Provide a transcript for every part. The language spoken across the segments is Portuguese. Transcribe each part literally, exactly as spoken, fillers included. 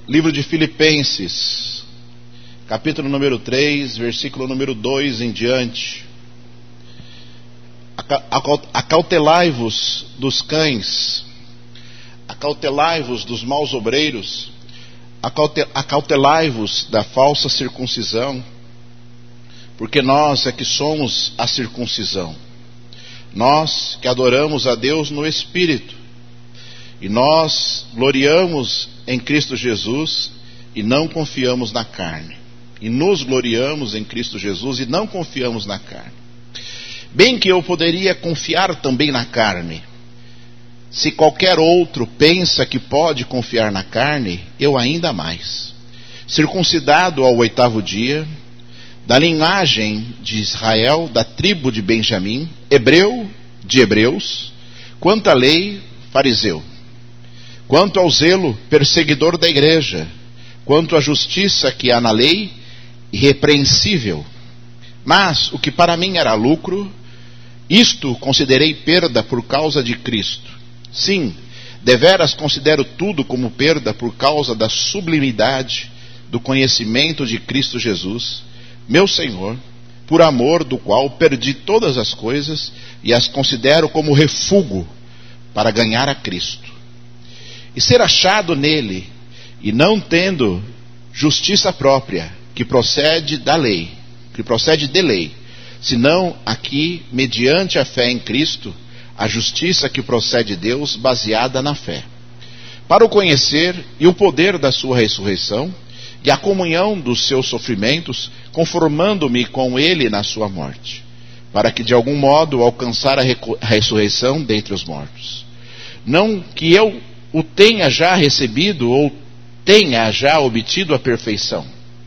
Livro de Filipenses, capítulo número três, versículo número dois em diante. Acautelai-vos dos cães, acautelai-vos dos maus obreiros, acautelai-vos da falsa circuncisão, porque nós é que somos a circuncisão, nós que adoramos a Deus no Espírito, e nós gloriamos em Cristo Jesus e não confiamos na carne, e nos gloriamos em Cristo Jesus e não confiamos na carne. Bem que eu poderia confiar também na carne. Se qualquer outro pensa que pode confiar na carne, eu ainda mais. Circuncidado ao oitavo dia, da linhagem de Israel, da tribo de Benjamim, hebreu de hebreus, quanto à lei, fariseu, quanto ao zelo, perseguidor da igreja, quanto à justiça que há na lei, irrepreensível. Mas o que para mim era lucro, isto considerei perda por causa de Cristo. Sim, deveras considero tudo como perda por causa da sublimidade do conhecimento de Cristo Jesus, meu Senhor, por amor do qual perdi todas as coisas e as considero como refúgio para ganhar a Cristo. E ser achado nele, e não tendo justiça própria, que procede da lei, que procede de lei, senão aqui, mediante a fé em Cristo, a justiça que procede de Deus, baseada na fé, para o conhecer e o poder da sua ressurreição, e a comunhão dos seus sofrimentos, conformando-me com ele na sua morte, para que de algum modo alcançar a ressurreição dentre os mortos. Não que eu o tenha já recebido ou tenha já obtido a perfeição,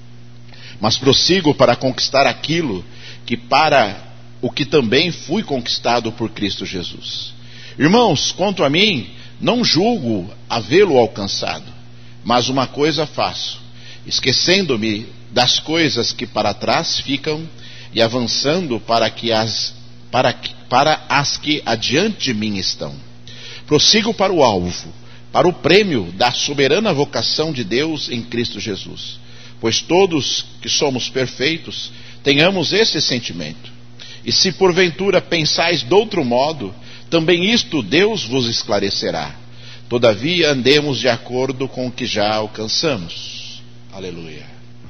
mas prossigo para conquistar aquilo que para o que também fui conquistado por Cristo Jesus. Irmãos, quanto a mim, não julgo havê-lo alcançado, mas uma coisa faço, esquecendo-me das coisas que para trás ficam e avançando para, que as, para, para as que adiante de mim estão. Prossigo para o alvo, para o prêmio da soberana vocação de Deus em Cristo Jesus. Pois todos que somos perfeitos, tenhamos esse sentimento. E se porventura pensais de outro modo, também isto Deus vos esclarecerá. Todavia andemos de acordo com o que já alcançamos. Aleluia.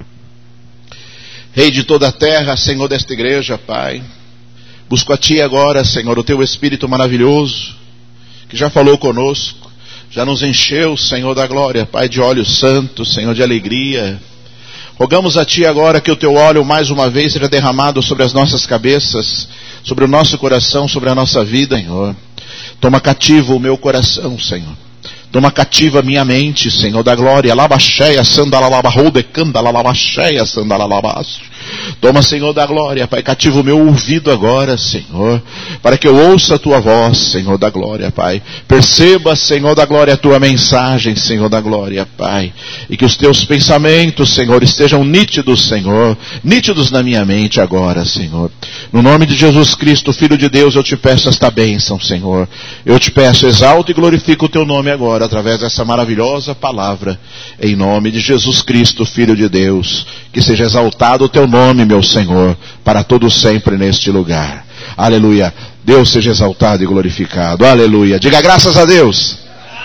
Rei de toda a terra, Senhor desta igreja, Pai, busco a Ti agora, Senhor, o Teu Espírito maravilhoso, que já falou conosco, já nos encheu, Senhor da glória, Pai, de óleo santo, Senhor, de alegria. Rogamos a Ti agora que o Teu óleo mais uma vez seja derramado sobre as nossas cabeças, sobre o nosso coração, sobre a nossa vida, Senhor. Toma cativo o meu coração, Senhor. Toma cativa a minha mente, Senhor da glória. Labaxéia, sandalalabarrode, candalalabaxéia, sandalalabaço. Toma, Senhor da glória, Pai, cativa o meu ouvido agora, Senhor, para que eu ouça a Tua voz, Senhor da glória, Pai. Perceba, Senhor da glória, a Tua mensagem, Senhor da glória, Pai. E que os Teus pensamentos, Senhor, estejam nítidos, Senhor, nítidos na minha mente agora, Senhor. No nome de Jesus Cristo, Filho de Deus, eu Te peço esta bênção, Senhor. Eu Te peço, exalto e glorifico o Teu nome agora, através dessa maravilhosa palavra, em nome de Jesus Cristo, Filho de Deus. Que seja exaltado o Teu nome, meu Senhor, para todo sempre neste lugar. Aleluia. Deus seja exaltado e glorificado. Aleluia. Diga graças a Deus.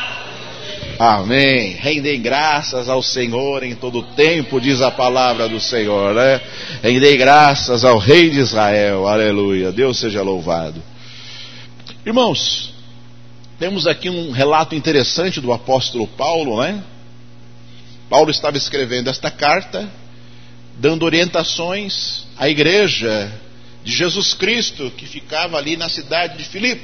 Amém. Rendei graças ao Senhor em todo tempo, diz a palavra do Senhor, né? Rendei graças ao Rei de Israel. Aleluia. Deus seja louvado. Irmãos, temos aqui um relato interessante do apóstolo Paulo, né? Paulo estava escrevendo esta carta, dando orientações à igreja de Jesus Cristo, que ficava ali na cidade de Filipe.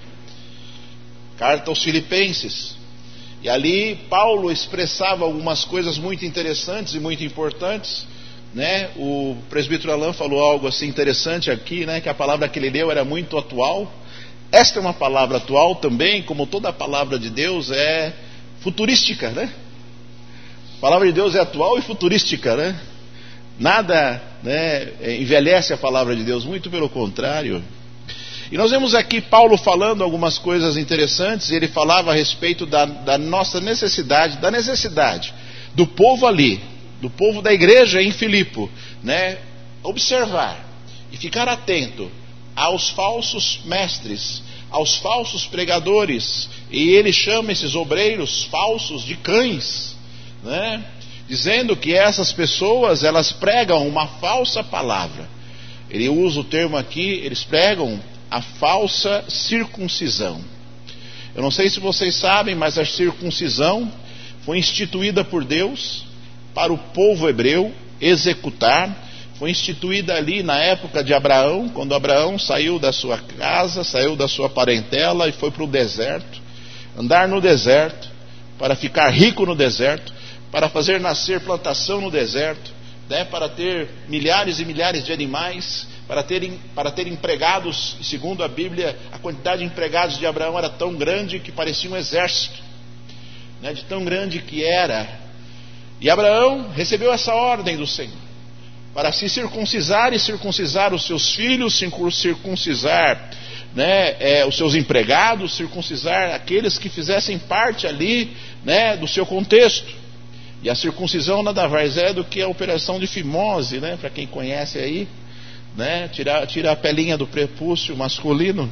Carta aos Filipenses. E ali Paulo expressava algumas coisas muito interessantes e muito importantes, né? O presbítero Alain falou algo assim interessante aqui, né? Que a palavra que ele leu era muito atual. Esta é uma palavra atual também, como toda a palavra de Deus é futurística, né? A palavra de Deus é atual e futurística, né? Nada, né, envelhece a palavra de Deus, muito pelo contrário. E nós vemos aqui Paulo falando algumas coisas interessantes. Ele falava a respeito da, da nossa necessidade, da necessidade do povo ali, do povo da igreja em Filipe, né, observar e ficar atento aos falsos mestres, aos falsos pregadores, e ele chama esses obreiros falsos de cães, né, dizendo que essas pessoas, elas pregam uma falsa palavra. Ele usa o termo aqui, eles pregam a falsa circuncisão. Eu não sei se vocês sabem, mas a circuncisão foi instituída por Deus para o povo hebreu executar. Foi instituída ali na época de Abraão, quando Abraão saiu da sua casa, saiu da sua parentela e foi para o deserto, andar no deserto, para ficar rico no deserto, para fazer nascer plantação no deserto, né, para ter milhares e milhares de animais, para ter, para ter empregados. Segundo a Bíblia, a quantidade de empregados de Abraão era tão grande que parecia um exército, né, de tão grande que era. E Abraão recebeu essa ordem do Senhor, para se circuncisar e circuncisar os seus filhos, circuncisar, né, é, os seus empregados, circuncisar aqueles que fizessem parte ali, né, do seu contexto. E a circuncisão nada mais é do que a operação de fimose, né, para quem conhece aí, né, tirar, tirar a pelinha do prepúcio masculino.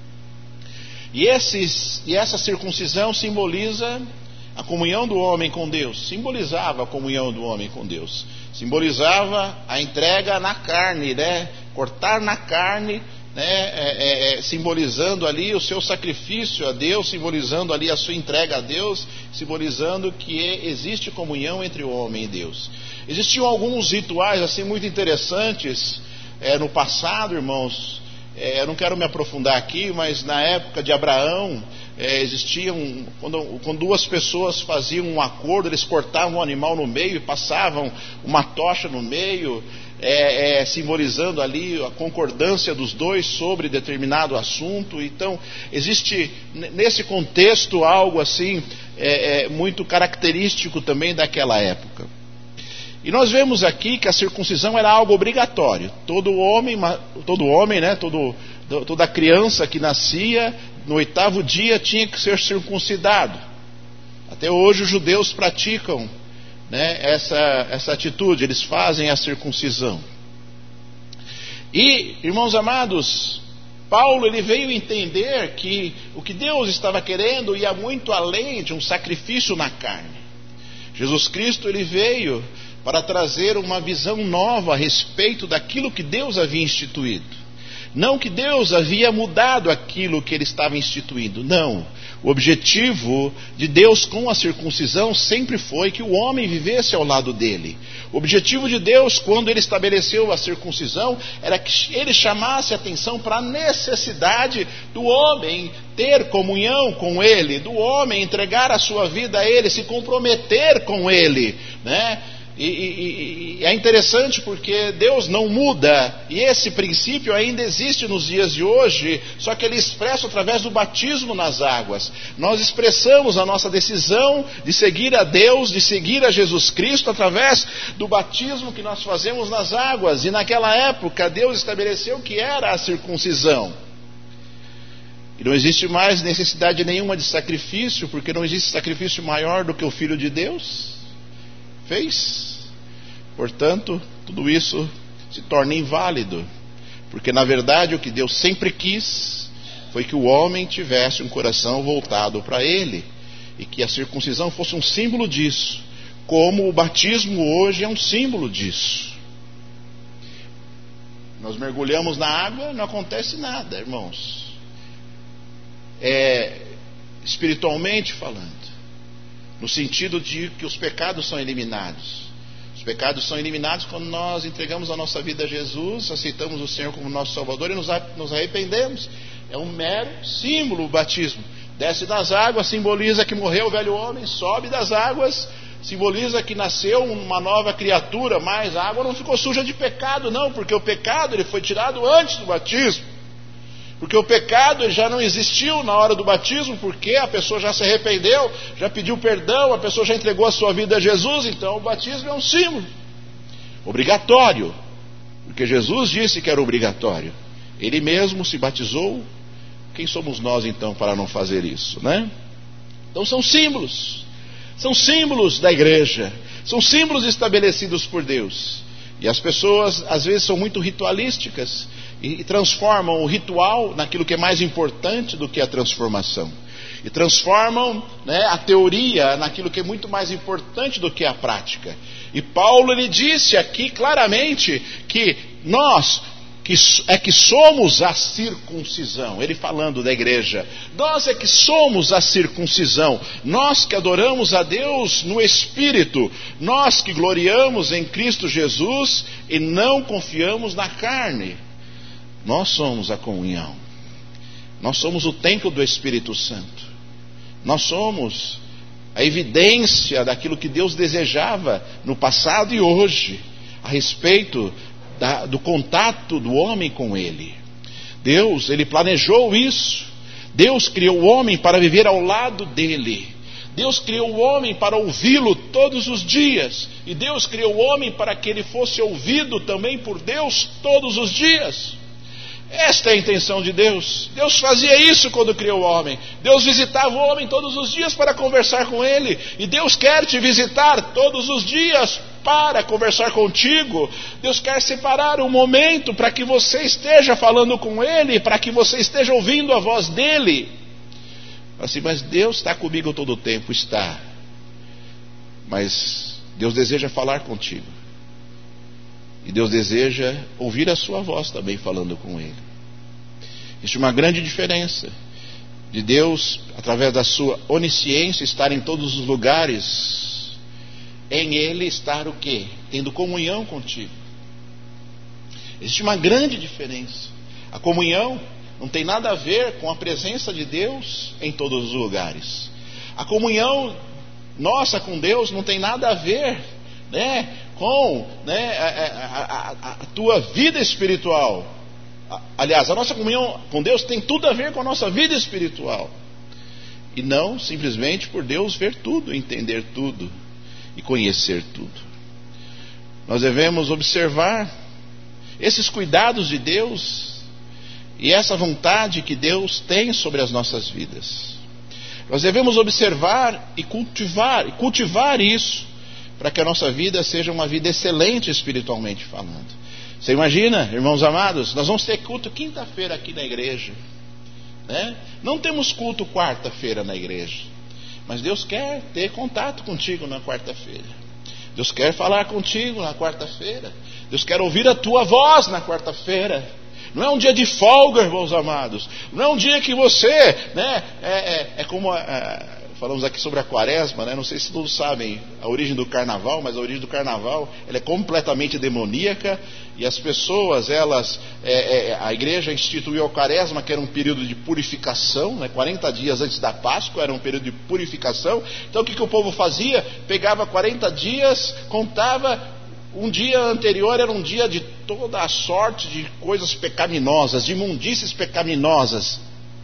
E, esses, e essa circuncisão simboliza a comunhão do homem com Deus, simbolizava a comunhão do homem com Deus, simbolizava a entrega na carne, né? Cortar na carne, né? É, é, é, simbolizando ali o seu sacrifício a Deus, simbolizando ali a sua entrega a Deus, simbolizando que existe comunhão entre o homem e Deus. Existiam alguns rituais assim muito interessantes é, no passado, irmãos. É, eu não quero me aprofundar aqui, mas na época de Abraão, é, existiam, quando, quando duas pessoas faziam um acordo, eles cortavam o animal no meio e passavam uma tocha no meio, é, é, simbolizando ali a concordância dos dois sobre determinado assunto. Então, existe nesse contexto algo assim, é, é, muito característico também daquela época. E nós vemos aqui que a circuncisão era algo obrigatório. Todo homem, todo homem, né, todo, toda criança que nascia no oitavo dia tinha que ser circuncidado. Até hoje os judeus praticam, né, essa, essa atitude, eles fazem a circuncisão. E, irmãos amados, Paulo ele veio entender que o que Deus estava querendo ia muito além de um sacrifício na carne. Jesus Cristo ele veio para trazer uma visão nova a respeito daquilo que Deus havia instituído. Não que Deus havia mudado aquilo que ele estava instituindo, não. O objetivo de Deus com a circuncisão sempre foi que o homem vivesse ao lado dele. O objetivo de Deus, quando ele estabeleceu a circuncisão, era que ele chamasse a atenção para a necessidade do homem ter comunhão com ele, do homem entregar a sua vida a ele, se comprometer com ele, né? E, e, e é interessante porque Deus não muda, e esse princípio ainda existe nos dias de hoje, só que ele é expresso através do batismo nas águas. Nós expressamos a nossa decisão de seguir a Deus, de seguir a Jesus Cristo, através do batismo que nós fazemos nas águas. E naquela época Deus estabeleceu que era a circuncisão. E não existe mais necessidade nenhuma de sacrifício, porque não existe sacrifício maior do que o Filho de Deus fez. Portanto, tudo isso se torna inválido, porque na verdade o que Deus sempre quis foi que o homem tivesse um coração voltado para Ele, e que a circuncisão fosse um símbolo disso, como o batismo hoje é um símbolo disso. Nós mergulhamos na água, não acontece nada, irmãos. É, espiritualmente falando, no sentido de que os pecados são eliminados. Os pecados são eliminados quando nós entregamos a nossa vida a Jesus, aceitamos o Senhor como nosso Salvador e nos arrependemos. É um mero símbolo o batismo. Desce das águas, simboliza que morreu o velho homem, sobe das águas, simboliza que nasceu uma nova criatura, mas a água não ficou suja de pecado, não, porque o pecado ele foi tirado antes do batismo. Porque o pecado ele já não existiu na hora do batismo, porque a pessoa já se arrependeu, já pediu perdão, a pessoa já entregou a sua vida a Jesus. Então o batismo é um símbolo obrigatório, porque Jesus disse que era obrigatório. Ele mesmo se batizou. Quem somos nós então para não fazer isso, né? Então são símbolos, são símbolos da igreja. São símbolos estabelecidos por Deus. E as pessoas às vezes são muito ritualísticas e transformam o ritual naquilo que é mais importante do que a transformação. E transformam, né, a teoria naquilo que é muito mais importante do que a prática. E Paulo, ele disse aqui claramente que nós que é que somos a circuncisão. Ele falando da igreja. Nós é que somos a circuncisão. Nós que adoramos a Deus no Espírito. Nós que gloriamos em Cristo Jesus e não confiamos na carne. Nós somos a comunhão. Nós somos o templo do Espírito Santo. Nós somos a evidência daquilo que Deus desejava no passado e hoje, a respeito da, do contato do homem com Ele. Deus, Ele planejou isso. Deus criou o homem para viver ao lado dEle. Deus criou o homem para ouvi-lo todos os dias. E Deus criou o homem para que ele fosse ouvido também por Deus todos os dias. Esta é a intenção de Deus. Deus fazia isso quando criou o homem. Deus visitava o homem todos os dias para conversar com ele. E Deus quer te visitar todos os dias para conversar contigo. Deus quer separar um momento para que você esteja falando com ele, para que você esteja ouvindo a voz dele. Assim, mas Deus está comigo todo o tempo. Está. Mas Deus deseja falar contigo. E Deus deseja ouvir a sua voz também falando com Ele. Existe uma grande diferença de Deus, através da sua onisciência, estar em todos os lugares. Em Ele estar o quê? Tendo comunhão contigo. Existe uma grande diferença. A comunhão não tem nada a ver com a presença de Deus em todos os lugares. A comunhão nossa com Deus não tem nada a ver, né, com, né, a, a, a tua vida espiritual. Aliás, a nossa comunhão com Deus tem tudo a ver com a nossa vida espiritual. E não simplesmente por Deus ver tudo, entender tudo e conhecer tudo. Nós devemos observar esses cuidados de Deus e essa vontade que Deus tem sobre as nossas vidas. Nós devemos observar e cultivar, e cultivar isso, para que a nossa vida seja uma vida excelente espiritualmente falando. Você imagina, irmãos amados, nós vamos ter culto quinta-feira aqui na igreja, né? Não temos culto quarta-feira na igreja, mas Deus quer ter contato contigo na quarta-feira. Deus quer falar contigo na quarta-feira. Deus quer ouvir a tua voz na quarta-feira. Não é um dia de folga, irmãos amados. Não é um dia que você, né, é, é, é como a, a, falamos aqui sobre a quaresma, né? Não sei se todos sabem a origem do carnaval, mas a origem do carnaval ela é completamente demoníaca. E as pessoas, elas, é, é, a igreja instituiu a quaresma, que era um período de purificação, né? quarenta dias antes da Páscoa era um período de purificação. Então o que, que o povo fazia? Pegava quarenta dias, contava. Um dia anterior era um dia de toda a sorte de coisas pecaminosas, de imundícies pecaminosas.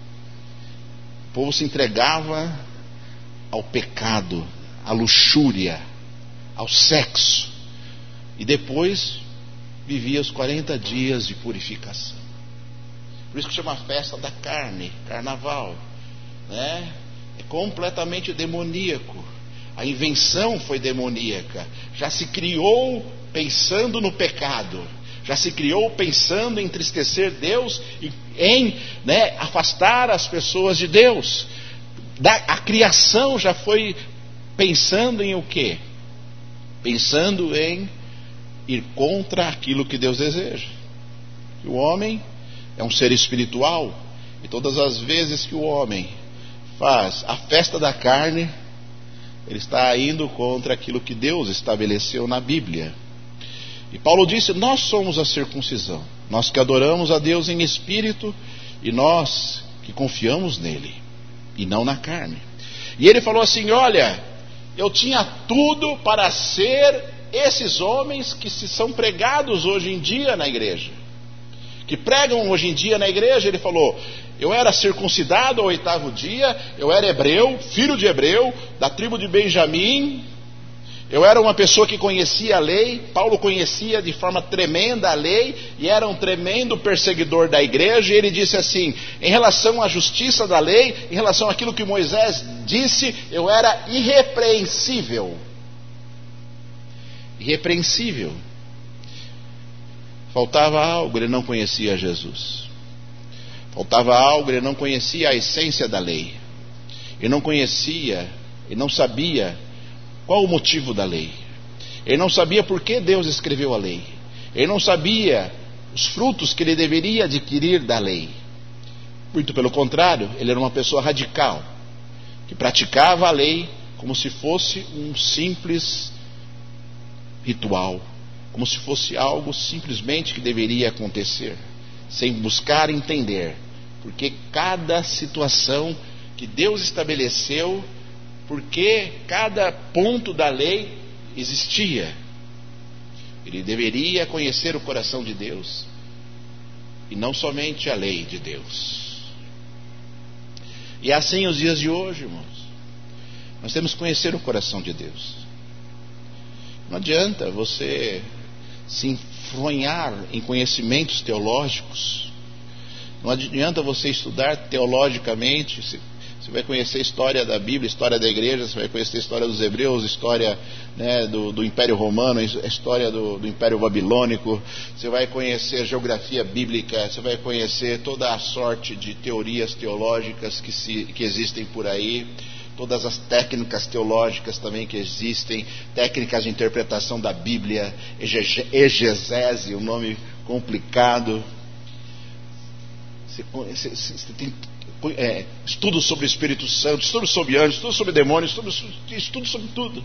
O povo se entregava ao pecado, à luxúria, ao sexo. E depois vivia os quarenta dias de purificação. Por isso que chama festa da carne, carnaval, né? É completamente demoníaco. A invenção foi demoníaca. Já se criou pensando no pecado. Já se criou pensando em entristecer Deus e em, né, afastar as pessoas de Deus. Da, a criação já foi pensando em o quê? Pensando em ir contra aquilo que Deus deseja. O homem é um ser espiritual. E todas as vezes que o homem faz a festa da carne, ele está indo contra aquilo que Deus estabeleceu na Bíblia. E Paulo disse, nós somos a circuncisão. Nós que adoramos a Deus em espírito e nós que confiamos nele e não na carne. E ele falou assim, olha, eu tinha tudo para ser esses homens que se são pregados hoje em dia na igreja. Que pregam hoje em dia na igreja. Ele falou, eu era circuncidado ao oitavo dia, eu era hebreu, filho de hebreu, da tribo de Benjamim, eu era uma pessoa que conhecia a lei. Paulo conhecia de forma tremenda a lei e era um tremendo perseguidor da igreja. E ele disse assim, em relação à justiça da lei, em relação àquilo que Moisés disse, eu era irrepreensível. irrepreensível. Faltava algo, ele não conhecia Jesus. Faltava algo, ele não conhecia a essência da lei. Ele não conhecia, ele não sabia qual o motivo da lei. Ele não sabia por que Deus escreveu a lei. Ele não sabia os frutos que ele deveria adquirir da lei. Muito pelo contrário, ele era uma pessoa radical, que praticava a lei como se fosse um simples ritual, como se fosse algo simplesmente que deveria acontecer, sem buscar entender, porque cada situação que Deus estabeleceu, porque cada ponto da lei existia. Ele deveria conhecer o coração de Deus e não somente a lei de Deus. E é assim os dias de hoje, irmãos. Nós temos que conhecer o coração de Deus. Não adianta você se enfronhar em conhecimentos teológicos. Não adianta você estudar teologicamente. Você vai conhecer a história da Bíblia, a história da igreja, você vai conhecer a história dos hebreus, a história, né, do, do Império Romano, a história do, do Império Babilônico. Você vai conhecer a geografia bíblica, você vai conhecer toda a sorte de teorias teológicas que, se, que existem por aí. Todas as técnicas teológicas também que existem, técnicas de interpretação da Bíblia, exegese, um nome complicado. Você, você, você tem é, estudos sobre o Espírito Santo, estudos sobre anjos, estudos sobre demônios, estudos, estudos sobre tudo.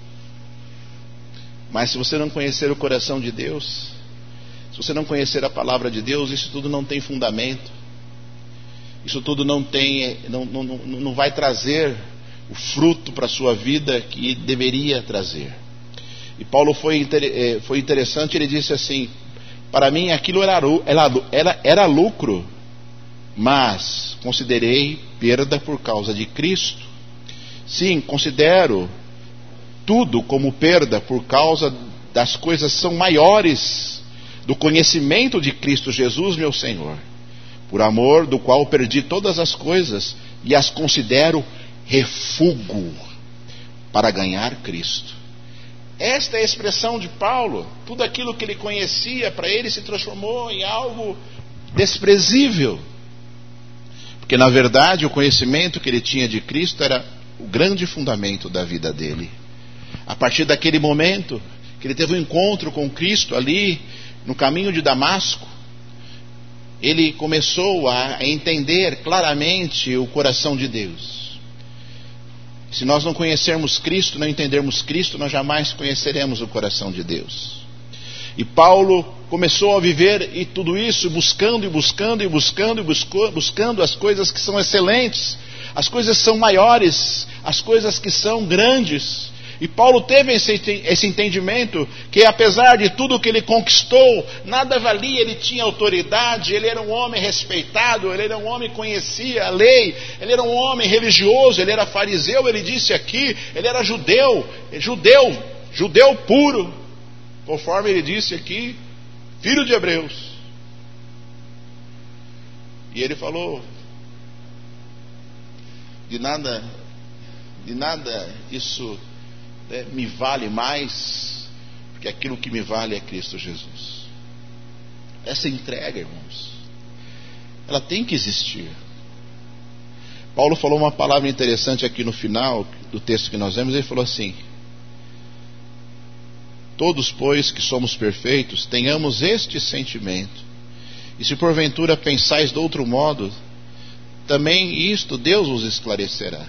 Mas se você não conhecer o coração de Deus, se você não conhecer a palavra de Deus, isso tudo não tem fundamento. Isso tudo não tem, não, não, não vai trazer o fruto para a sua vida que deveria trazer. E Paulo foi, foi interessante, ele disse assim: para mim aquilo era, era, era lucro, mas considerei perda por causa de Cristo. Sim, considero tudo como perda por causa das coisas que são maiores, do conhecimento de Cristo Jesus meu Senhor, por amor do qual perdi todas as coisas e as considero refúgio para ganhar Cristo. Esta é a expressão de Paulo. Tudo aquilo que ele conhecia para ele se transformou em algo desprezível, porque na verdade o conhecimento que ele tinha de Cristo era o grande fundamento da vida dele. A partir daquele momento que ele teve um encontro com Cristo ali no caminho de Damasco, ele começou a entender claramente o coração de Deus. Se nós não conhecermos Cristo, não entendermos Cristo, nós jamais conheceremos o coração de Deus. E Paulo começou a viver e tudo isso buscando e buscando e buscando e buscou, buscando as coisas que são excelentes, as coisas que são maiores, as coisas que são grandes. E Paulo teve esse, esse entendimento que apesar de tudo que ele conquistou, nada valia. Ele tinha autoridade, ele era um homem respeitado, ele era um homem que conhecia a lei, ele era um homem religioso, ele era fariseu, ele disse aqui, ele era judeu, judeu, judeu puro, conforme ele disse aqui, filho de hebreus. E ele falou, de nada, de nada isso né, me vale mais, porque aquilo que me vale é Cristo Jesus. Essa entrega, irmãos, ela tem que existir. Paulo falou uma palavra interessante aqui no final do texto que nós vemos. Ele falou assim: todos, pois, que somos perfeitos, tenhamos este sentimento. E se porventura pensais de outro modo, também isto Deus os esclarecerá.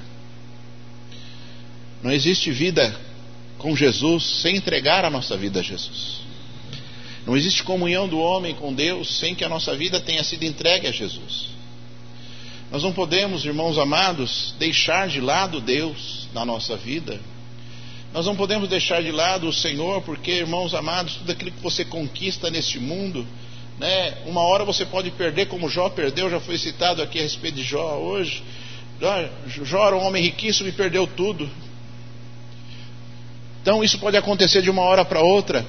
Não existe vida com Jesus sem entregar a nossa vida a Jesus. Não existe comunhão do homem com Deus sem que a nossa vida tenha sido entregue a Jesus. Nós não podemos, irmãos amados, deixar de lado Deus na nossa vida. Nós não podemos deixar de lado o Senhor, porque, irmãos amados, tudo aquilo que você conquista neste mundo, né, uma hora você pode perder, como Jó perdeu. Já foi citado aqui a respeito de Jó hoje. Jó era um homem riquíssimo e perdeu tudo. Então isso pode acontecer de uma hora para outra,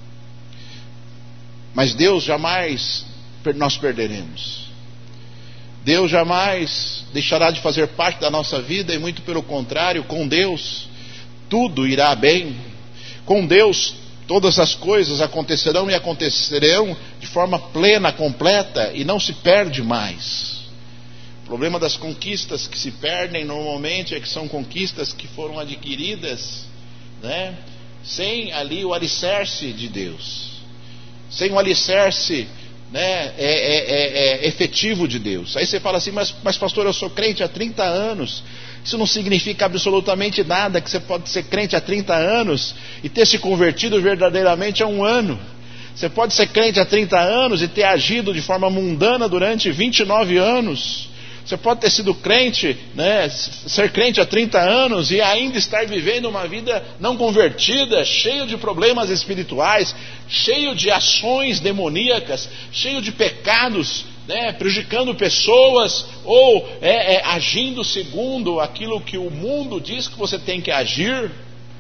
mas Deus jamais nós perderemos. Deus jamais deixará de fazer parte da nossa vida, e muito pelo contrário, com Deus tudo irá bem. Com Deus todas as coisas acontecerão e acontecerão de forma plena, completa, e não se perde mais. O problema das conquistas que se perdem normalmente é que são conquistas que foram adquiridas, né, sem ali o alicerce de Deus, sem o alicerce, né, é, é, é, é efetivo de Deus. Aí você fala assim, mas, mas pastor, eu sou crente há trinta anos. Isso não significa absolutamente nada, que você pode ser crente há trinta anos e ter se convertido verdadeiramente há um ano. Você pode ser crente há trinta anos e ter agido de forma mundana durante vinte e nove anos. Você pode ter sido crente, né, ser crente há trinta anos e ainda estar vivendo uma vida não convertida, cheio de problemas espirituais, cheio de ações demoníacas, cheio de pecados, né, prejudicando pessoas, ou é, é, agindo segundo aquilo que o mundo diz que você tem que agir.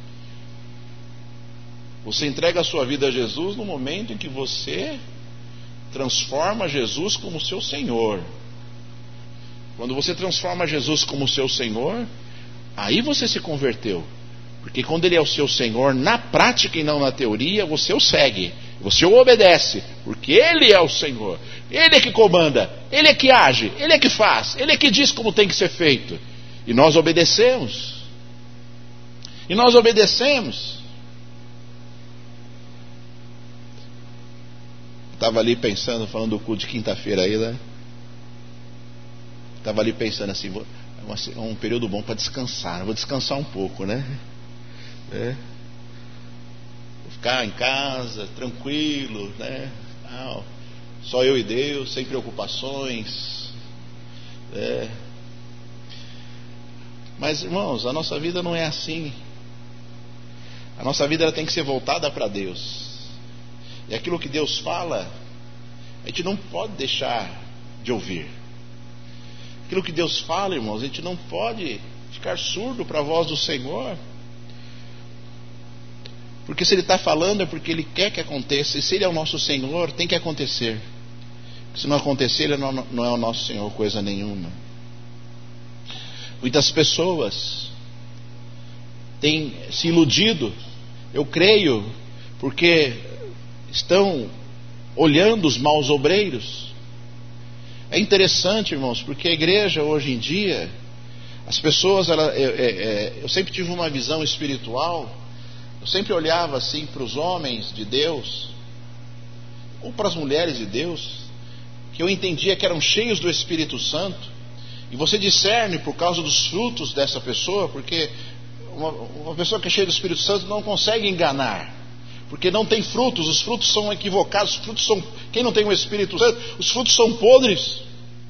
Você entrega a sua vida a Jesus no momento em que você transforma Jesus como seu Senhor. Quando você transforma Jesus como seu Senhor, aí você se converteu. Porque quando Ele é o seu Senhor, na prática e não na teoria, você o segue, você o obedece, porque Ele é o Senhor. Ele é que comanda, Ele é que age, Ele é que faz, Ele é que diz como tem que ser feito. E nós obedecemos. E nós obedecemos. Estava ali pensando, falando do culto de quinta-feira aí, né? Estava ali pensando assim, é um período bom para descansar, vou descansar um pouco, né? É. Vou ficar em casa, tranquilo, né? Não, só eu e Deus, sem preocupações. É. Mas, irmãos, a nossa vida não é assim. A nossa vida ela tem que ser voltada para Deus. E aquilo que Deus fala, a gente não pode deixar de ouvir. Aquilo que Deus fala, irmãos, a gente não pode ficar surdo para a voz do Senhor. Porque se Ele está falando é porque Ele quer que aconteça. E se Ele é o nosso Senhor, tem que acontecer. Se não acontecer, Ele não, não é o nosso Senhor coisa nenhuma. Muitas pessoas têm se iludido, eu creio, porque estão olhando os maus obreiros. É interessante, irmãos, porque a igreja hoje em dia, as pessoas, ela, é, é, eu sempre tive uma visão espiritual, eu sempre olhava assim para os homens de Deus, ou para as mulheres de Deus, que eu entendia que eram cheios do Espírito Santo, e você discerne por causa dos frutos dessa pessoa, porque uma, uma pessoa que é cheia do Espírito Santo não consegue enganar, porque não tem frutos, os frutos são equivocados, os frutos são, quem não tem o Espírito Santo, os frutos são podres.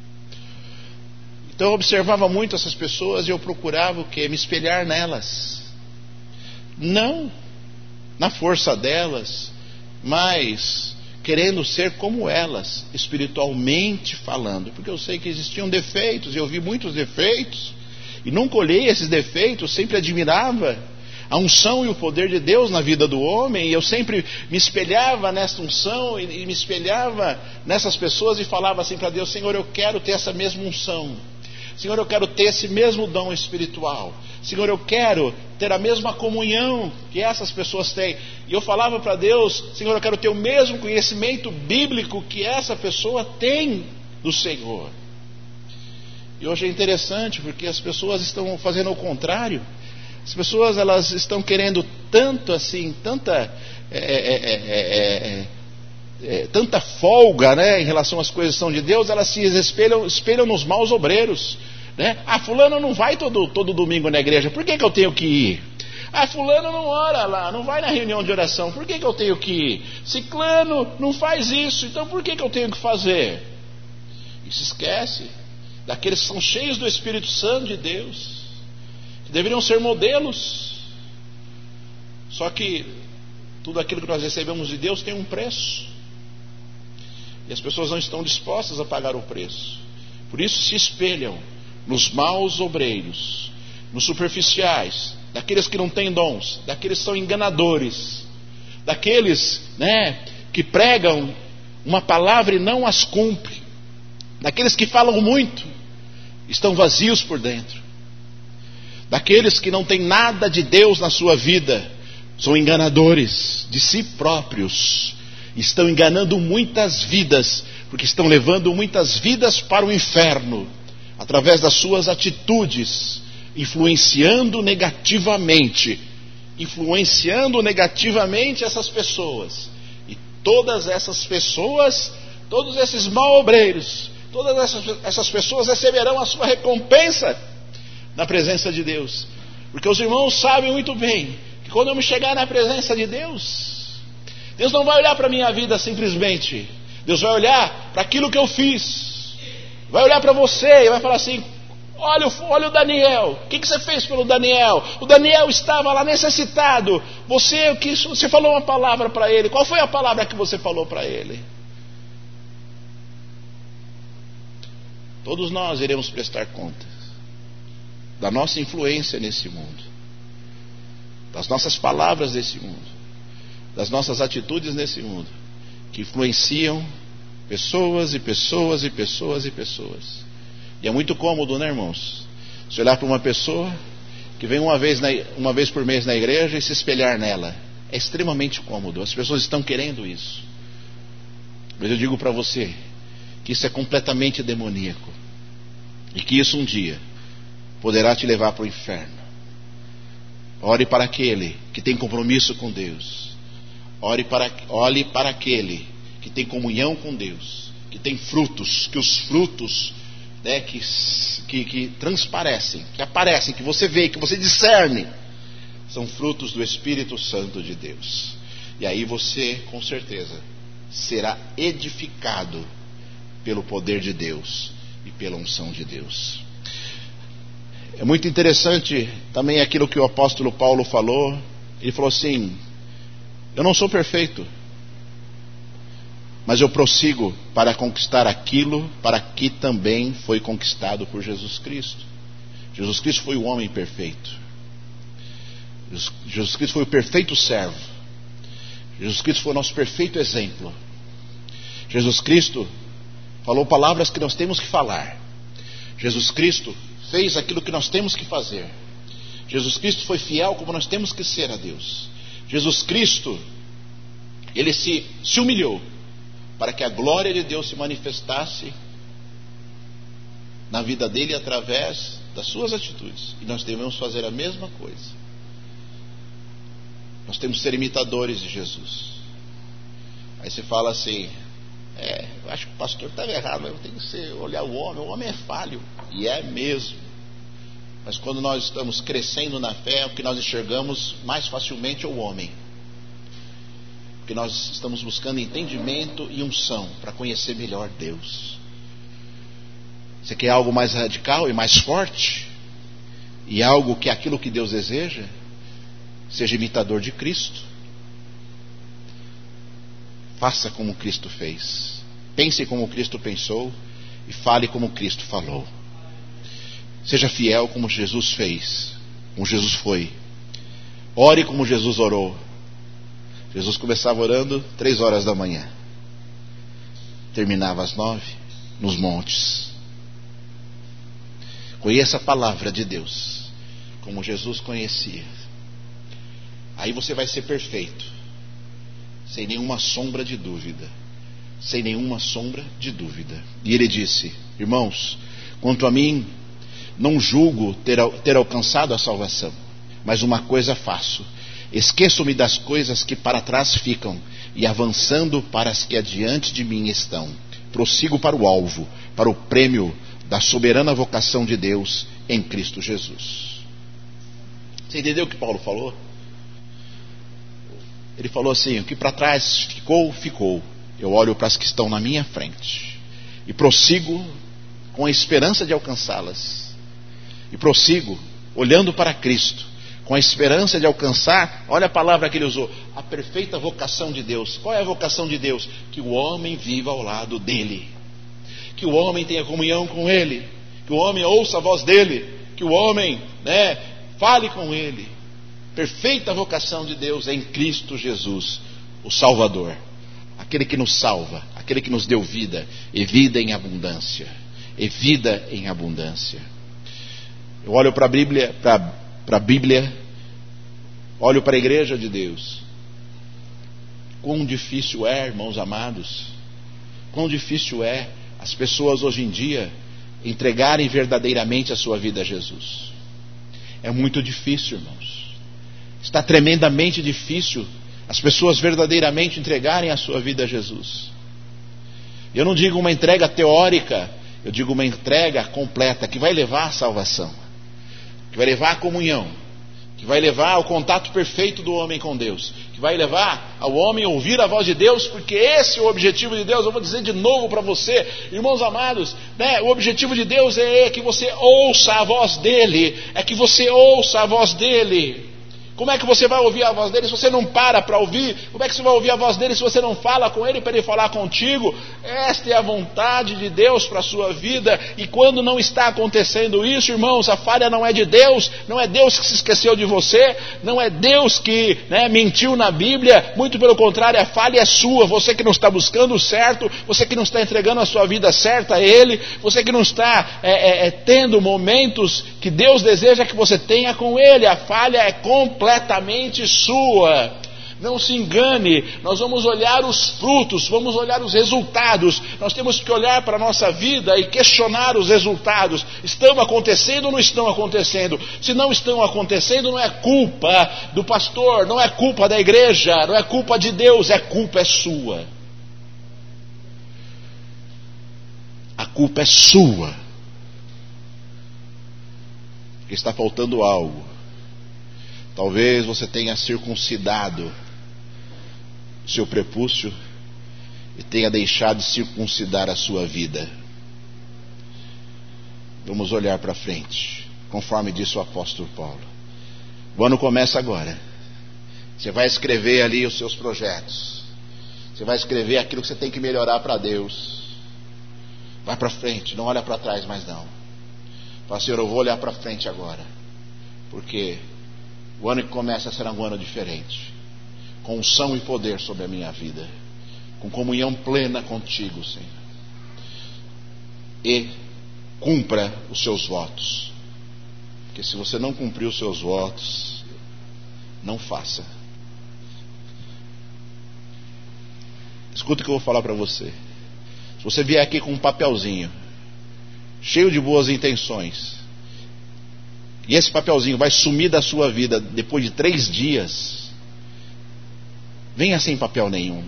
Então eu observava muito essas pessoas e eu procurava o quê? Me espelhar nelas, não na força delas, mas querendo ser como elas, espiritualmente falando, porque eu sei que existiam defeitos, e eu vi muitos defeitos, e nunca olhei esses defeitos, sempre admirava a unção e o poder de Deus na vida do homem, e eu sempre me espelhava nessa unção e, e me espelhava nessas pessoas e falava assim para Deus: Senhor, eu quero ter essa mesma unção, Senhor, eu quero ter esse mesmo dom espiritual, Senhor, eu quero ter a mesma comunhão que essas pessoas têm. E eu falava para Deus: Senhor, eu quero ter o mesmo conhecimento bíblico que essa pessoa tem do Senhor. E hoje é interessante porque as pessoas estão fazendo o contrário. As pessoas, elas estão querendo tanto assim, tanta é, é, é, é, é, tanta folga, né, em relação às coisas que são de Deus. Elas se espelham, espelham nos maus obreiros, né? Ah, fulano não vai todo, todo domingo na igreja, por que que eu tenho que ir? Ah, fulano não ora lá, não vai na reunião de oração, por que que eu tenho que ir? Ciclano não faz isso, então por que que eu tenho que fazer? E se esquece daqueles que são cheios do Espírito Santo de Deus, deveriam ser modelos. Só que tudo aquilo que nós recebemos de Deus tem um preço, e as pessoas não estão dispostas a pagar o preço. Por isso se espelham nos maus obreiros, nos superficiais, daqueles que não têm dons, daqueles que são enganadores, daqueles, né, que pregam uma palavra e não as cumprem, daqueles que falam muito, estão vazios por dentro, daqueles que não têm nada de Deus na sua vida, são enganadores de si próprios, estão enganando muitas vidas, porque estão levando muitas vidas para o inferno, através das suas atitudes, influenciando negativamente, influenciando negativamente essas pessoas. E todas essas pessoas, todos esses mal-obreiros, todas essas, essas pessoas receberão a sua recompensa na presença de Deus. Porque os irmãos sabem muito bem que quando eu me chegar na presença de Deus, Deus não vai olhar para a minha vida simplesmente. Deus vai olhar para aquilo que eu fiz. Vai olhar para você e vai falar assim: olha, olha o Daniel, o que, que você fez pelo Daniel? O Daniel estava lá necessitado. Você, que, você falou uma palavra para ele. Qual foi a palavra que você falou para ele? Todos nós iremos prestar contas da nossa influência nesse mundo, das nossas palavras nesse mundo, das nossas atitudes nesse mundo, que influenciam pessoas e pessoas e pessoas e pessoas. E é muito cômodo, né, irmãos? Se olhar para uma pessoa que vem uma vez, na, uma vez por mês na igreja e se espelhar nela. É extremamente cômodo. As pessoas estão querendo isso. Mas eu digo para você que isso é completamente demoníaco. E que isso um dia poderá te levar para o inferno. Ore para aquele que tem compromisso com Deus. Ore para, olhe para aquele que tem comunhão com Deus, que tem frutos, que os frutos, né, que, que, que transparecem, que aparecem, que você vê, que você discerne, são frutos do Espírito Santo de Deus. E aí você, com certeza, será edificado pelo poder de Deus e pela unção de Deus. É muito interessante também aquilo que o apóstolo Paulo falou. Ele falou assim: eu não sou perfeito, mas eu prossigo para conquistar aquilo para que também foi conquistado por Jesus Cristo. Jesus Cristo foi o homem perfeito. Jesus Cristo foi o perfeito servo. Jesus Cristo foi o nosso perfeito exemplo. Jesus Cristo falou palavras que nós temos que falar. Jesus Cristo fez aquilo que nós temos que fazer. Jesus Cristo foi fiel como nós temos que ser a Deus. Jesus Cristo, ele se, se humilhou para que a glória de Deus se manifestasse na vida dele através das suas atitudes. E nós devemos fazer a mesma coisa. Nós temos que ser imitadores de Jesus. Aí você fala assim: é, eu acho que o pastor estava errado, mas eu tenho que ser, olhar o homem, o homem é falho. E é mesmo. Mas quando nós estamos crescendo na fé, o que nós enxergamos mais facilmente é o homem. Porque nós estamos buscando entendimento e unção para conhecer melhor Deus. Você quer algo mais radical e mais forte? E algo que é aquilo que Deus deseja? Seja imitador de Cristo. Faça como Cristo fez. Pense como Cristo pensou e fale como Cristo falou. Seja fiel como Jesus fez, como Jesus foi. Ore como Jesus orou. Jesus começava orando três horas da manhã, terminava às nove nos montes. Conheça a palavra de Deus como Jesus conhecia. Aí você vai ser perfeito, sem nenhuma sombra de dúvida. Sem nenhuma sombra de dúvida. E ele disse: irmãos, quanto a mim, não julgo ter, ter alcançado a salvação, mas uma coisa faço: esqueço-me das coisas que para trás ficam, e avançando para as que adiante de mim estão, prossigo para o alvo, para o prêmio da soberana vocação de Deus em Cristo Jesus. Você entendeu o que Paulo falou? Ele falou assim: o que para trás ficou, ficou. Eu olho para as que estão na minha frente e prossigo com a esperança de alcançá-las. E prossigo olhando para Cristo, com a esperança de alcançar, olha a palavra que ele usou, a perfeita vocação de Deus. Qual é a vocação de Deus? Que o homem viva ao lado dele, que o homem tenha comunhão com ele, que o homem ouça a voz dele, que o homem, né, fale com ele. Perfeita vocação de Deus em Cristo Jesus, o Salvador, aquele que nos salva, aquele que nos deu vida, e vida em abundância, e vida em abundância. Eu olho para a Bíblia, para a Bíblia, olho para a igreja de Deus. Quão difícil é, irmãos amados, quão difícil é as pessoas hoje em dia entregarem verdadeiramente a sua vida a Jesus. É muito difícil, irmãos. Está tremendamente difícil as pessoas verdadeiramente entregarem a sua vida a Jesus. Eu não digo uma entrega teórica, eu digo uma entrega completa, que vai levar à salvação, que vai levar à comunhão, que vai levar ao contato perfeito do homem com Deus, que vai levar ao homem a ouvir a voz de Deus, porque esse é o objetivo de Deus. Eu vou dizer de novo para você, irmãos amados, né? O objetivo de Deus é que você ouça a voz dele, é que você ouça a voz dele. Como é que você vai ouvir a voz dele se você não para para ouvir? Como é que você vai ouvir a voz dele se você não fala com ele para ele falar contigo? Esta é a vontade de Deus para a sua vida. E quando não está acontecendo isso, irmãos, a falha não é de Deus. Não é Deus que se esqueceu de você. Não é Deus que, né, mentiu na Bíblia. Muito pelo contrário, a falha é sua. Você que não está buscando o certo, você que não está entregando a sua vida certa a ele, você que não está é, é, é, tendo momentos que Deus deseja que você tenha com ele. A falha é completa. Completamente sua. Não se engane, nós vamos olhar os frutos, vamos olhar os resultados. Nós temos que olhar para a nossa vida e questionar os resultados. Estão acontecendo ou não estão acontecendo? Se não estão acontecendo, não é culpa do pastor, não é culpa da igreja, não é culpa de Deus, é culpa é sua. A culpa é sua. Porque está faltando algo. Talvez você tenha circuncidado o seu prepúcio e tenha deixado de circuncidar a sua vida. Vamos olhar para frente, conforme disse o apóstolo Paulo. O ano começa agora. Você vai escrever ali os seus projetos. Você vai escrever aquilo que você tem que melhorar para Deus. Vai para frente, não olha para trás mais não. Fala, Senhor, eu vou olhar para frente agora. Porque o ano que começa será um ano diferente, com unção e poder sobre a minha vida, com comunhão plena contigo, Senhor. E cumpra os seus votos, porque se você não cumprir os seus votos, não faça. Escuta o que eu vou falar para você. Se você vier aqui com um papelzinho cheio de boas intenções, e esse papelzinho vai sumir da sua vida depois de três dias, venha sem papel nenhum.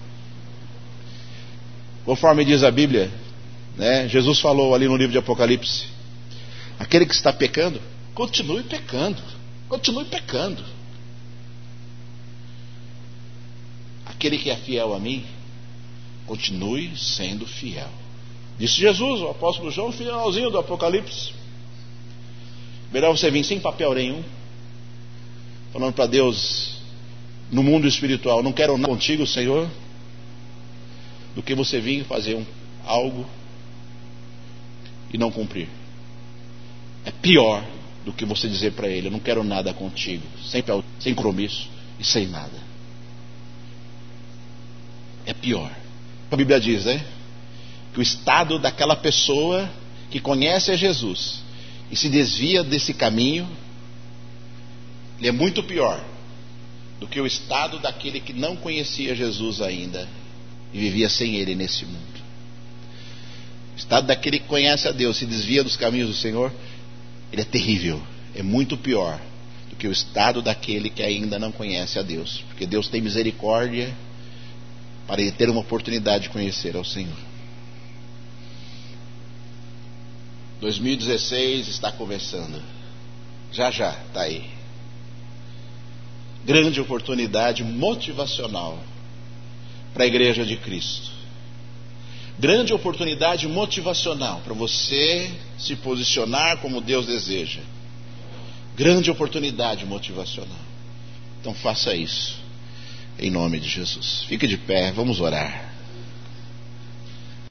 Conforme diz a Bíblia, né, Jesus falou ali no livro de Apocalipse: aquele que está pecando, continue pecando, continue pecando. Aquele que é fiel a mim, continue sendo fiel. Disse Jesus, o apóstolo João, no finalzinho do Apocalipse. Melhor você vir sem papel nenhum, falando para Deus no mundo espiritual: não quero nada contigo, Senhor, do que você vir fazer um, algo e não cumprir. É pior do que você dizer para ele: eu não quero nada contigo, sem, sem compromisso e sem nada. É pior. A Bíblia diz, né, que o estado daquela pessoa que conhece a Jesus e se desvia desse caminho, ele é muito pior do que o estado daquele que não conhecia Jesus ainda e vivia sem ele nesse mundo. O estado daquele que conhece a Deus, se desvia dos caminhos do Senhor, ele é terrível, é muito pior do que o estado daquele que ainda não conhece a Deus, porque Deus tem misericórdia para ele ter uma oportunidade de conhecer ao Senhor. dois mil e dezesseis está começando. Já já está aí. Grande oportunidade motivacional para a Igreja de Cristo. Grande oportunidade motivacional para você se posicionar como Deus deseja. Grande oportunidade motivacional. Então faça isso em nome de Jesus. Fique de pé, vamos orar.